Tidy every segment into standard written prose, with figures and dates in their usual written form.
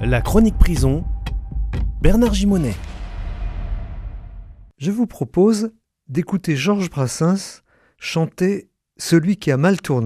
La chronique prison, Bernard Gimonet. Je vous propose d'écouter Georges Brassens chanter « Celui qui a mal tourné ».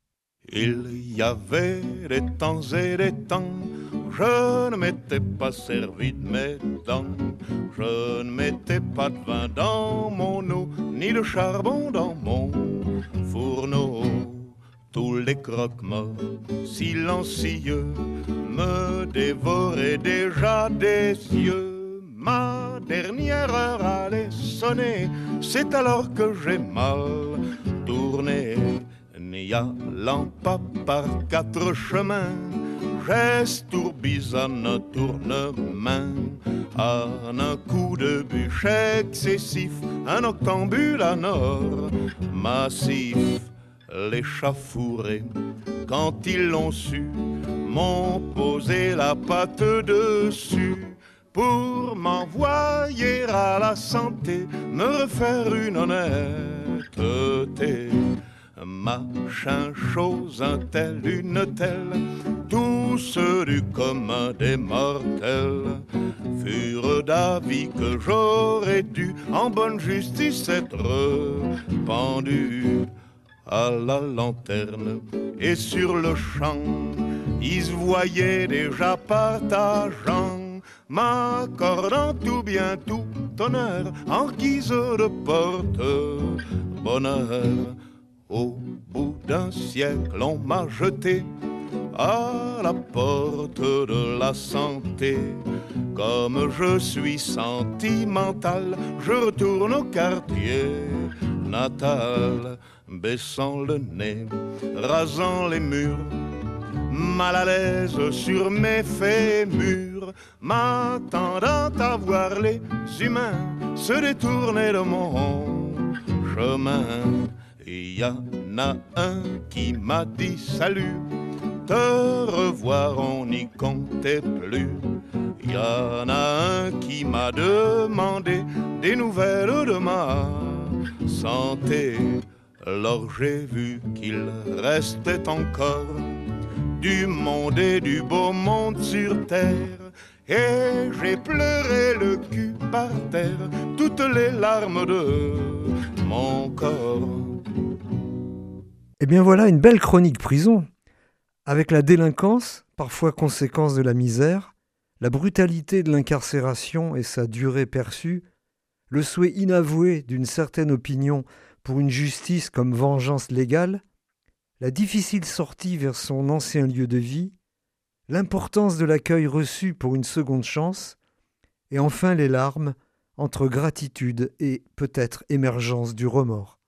Il y avait des temps et des temps, je ne m'étais pas servi de mes dents, je ne mettais pas de vin dans mon eau, ni de charbon dans mon fourneau. Tous les croque-morts silencieux me dévoraient déjà des yeux. Ma dernière heure allait sonner, c'est alors que j'ai mal tourné. N'y allant pas par quatre chemins, j'estourbisonne tourne-main. En un coup de bûche excessif, un octambule à nord massif. Les chats fourrés, quand ils l'ont su, m'ont posé la patte dessus pour m'envoyer à la santé, me refaire une honnêteté. Machin, chose, un tel, une telle, tous du commun des mortels furent d'avis que j'aurais dû en bonne justice être pendu à la lanterne. Et sur le champ, ils se voyaient déjà partageant, m'accordant tout bien tout honneur en guise de porte-bonheur. Au bout d'un siècle, on m'a jeté à la porte de la santé. Comme je suis sentimental, je retourne au quartier natal, baissant le nez, rasant les murs, mal à l'aise sur mes fémurs, m'attendant à voir les humains se détourner de mon chemin. Il y en a un qui m'a dit salut, te revoir on n'y comptait plus. Il y en a un qui m'a demandé des nouvelles de ma santé. Alors j'ai vu qu'il restait encore du monde et du beau monde sur terre, et j'ai pleuré le cul par terre, toutes les larmes de mon corps. Eh bien voilà une belle chronique prison, avec la délinquance, parfois conséquence de la misère, la brutalité de l'incarcération et sa durée perçue, le souhait inavoué d'une certaine opinion pour une justice comme vengeance légale, la difficile sortie vers son ancien lieu de vie, l'importance de l'accueil reçu pour une seconde chance, et enfin les larmes entre gratitude et peut-être émergence du remords.